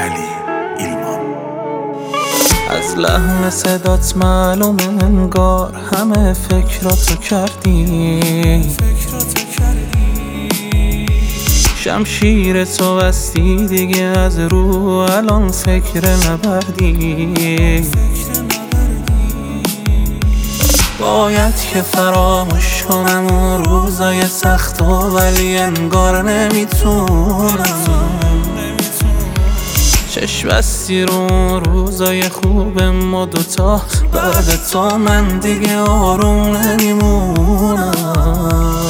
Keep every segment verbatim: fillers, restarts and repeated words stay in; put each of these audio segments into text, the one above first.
علی ایلمان. از لحن صدات معلوم انگار همه فکراتو کردی، شمشیر تو بستی دیگه از رو الان فکر نبردی. باید که فراموش کنم اون روزای سخت و ولی انگار نمیتونم. چشم بستی رو روزای خوب ما دوتا، بعد تا من دیگه آروم نمیمونم.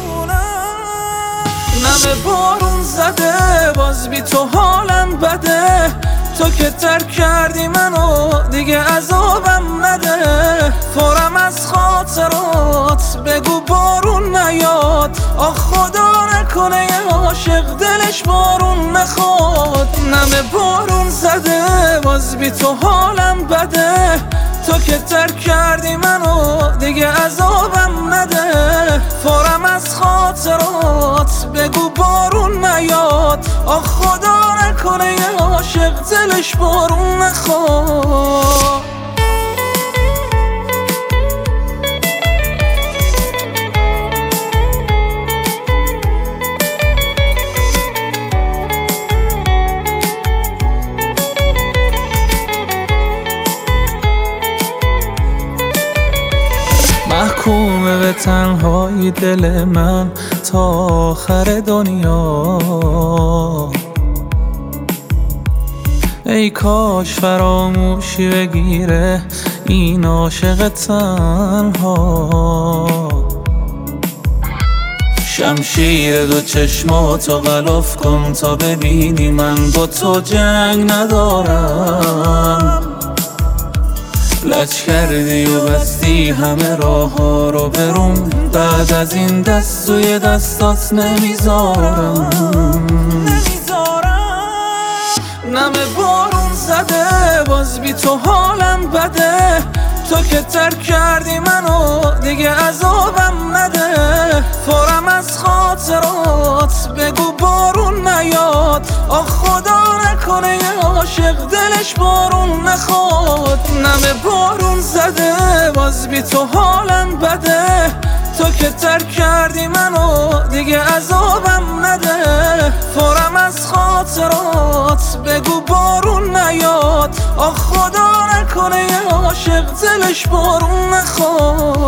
نمه بارون زده باز بی تو حالم بده، تو که ترک کردی منو دیگه عذابم نده. پرم از خاطرات بگو بارون نیاد، آخ خدا نکنه یه عاشق دلش بارون نخواد. نمه بارون زده باز بی تو حالم بده، تو که ترک کردی منو دیگه عذابم نده. پرم از خاطرات بگو بارون نیاد، آخ خدا نکنه یه عاشق دلش بارون نخواد. محکومه به تنهایی دل من تا آخر دنیا. ای کاش فراموشی بگیره این عاشق تنها. شمشیر دو چشماتو غلاف کن تا ببینی من با تو جنگ ندارم. لج کردی و بستی همه راه ها رو بروم، بعد از این دست توی دستات نمیذارم. نمه بارون زده باز بی تو حالم بده، تو که ترک کردی منو دیگه عذابم نده. پرم از خاطرات بگو بارون نیاد، آخ خدا نکنه یه عاشق دلش بارون نخواد. نمه بارون زده باز بی تو حالم بده، تو که ترک کردی منو دیگه عذابم نده. پرم از خاطرات بگو بارون نیاد، آخ خدا نکنه یه عاشق دلش بارون نخواد.